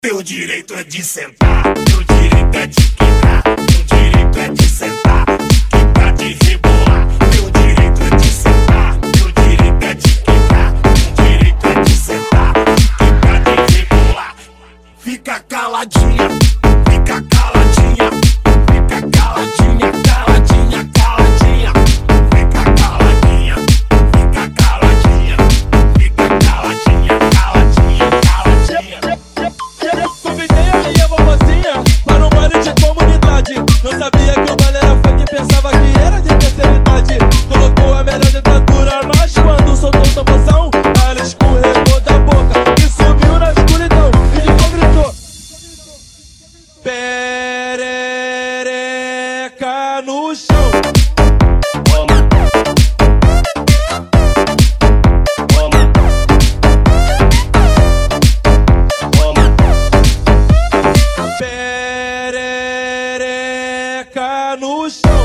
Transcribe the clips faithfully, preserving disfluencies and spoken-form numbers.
Teu direito é de sentar, teu direito é de quicar, teu direito é de sentar, quicar, de rebolar. Teu direito é de sentar, teu direito é de quicar, teu direito é de sentar, quicar, de rebolar. Fica caladinha, fica caladinha, fica caladinha, caladinha, caladinha. Fica caladinha, fica caladinha, fica caladinha, caladinha, caladinha. Convidei a minha vovozinha para um baile de comunidade. Não sabia que o baile era funk, pensava que era de terceira idade. Colocou a melhor dentadura, mas quando soltou o tamborzão, ela escorregou da boca e sumiu na escuridão. E de novo gritou: perereca no chão. Perereca no chão.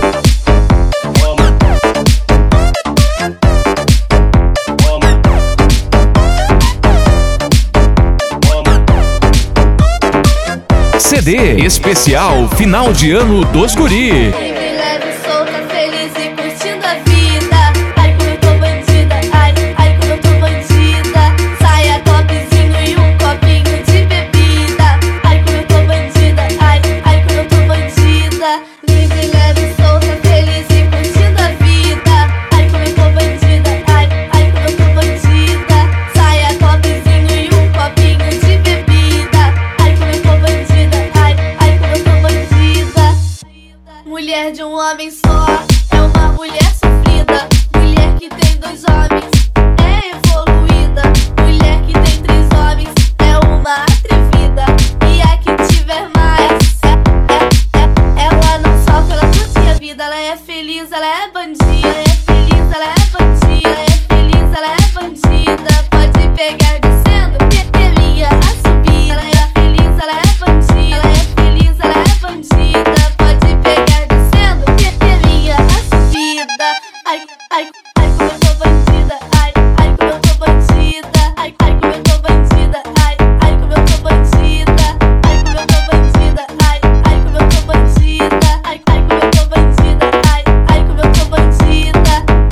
C D especial final de ano dos Guri. Livre, leve, solta, feliz e curtindo a vida. Ai, como eu tô bandida, ai, ai, como eu tô bandida. Saia, topzinho e um copinho de bebida. Ai, como eu tô bandida, ai, ai, como eu tô bandida. Livre, leve, solta, feliz e curtindo a vida. Ai, como eu tô bandida, ai, ai, como eu tô bandida. Saia, topzinho e um copinho de bebida. Ai, como eu tô bandida, ai, ai, como eu tô bandida. Mulher de um homem só é uma mulher sofrida. Mulher que tem dois homens é evoluída. Mulher que tem três homens é uma atrevida. E a que tiver mais é, é, é, ela não sofre, ela curte a vida. Ela é feliz, ela é bandida. Ela é feliz, ela é bandida. Ela é feliz, ela é bandida. Pode pegar descendo, pepelinha a subir. Ela é feliz, ela é bandida. Ela é feliz, ela é bandida. Pode pegar descendo, pepelinha a subida. Ai, ai, ai, como eu tô bandida. Ai, ai, como eu tô bandida. Ai, ai, como eu tô bandida. Ai, ai, como eu tô bandida. Ai, como eu tô bandida. Ai, ai, como eu tô bandida. Ai, ai, como eu tô bandida. Ai, ai, como eu tô bandida.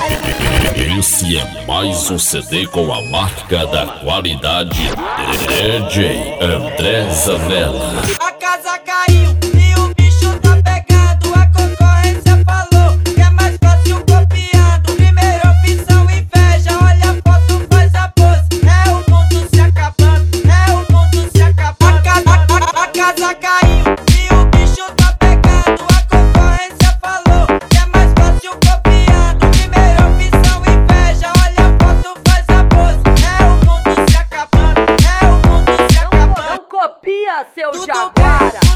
Esse é mais um C D com a marca da qualidade D J André Zanella. A casa caiu e o bicho tá pegando. A concorrência falou que é mais fácil copiando. Primeira opção, inveja. Olha a foto, faz a pose. É o mundo se acabando, é o mundo se acabando. A, ca a, a, a casa caiu e o bicho tá pegando. A concorrência falou que é mais fácil copiando. Primeira opção, inveja. Olha a foto, faz a pose. É o mundo se acabando, é o mundo se acabando. Não copia, seu Tudo jaguara. bem,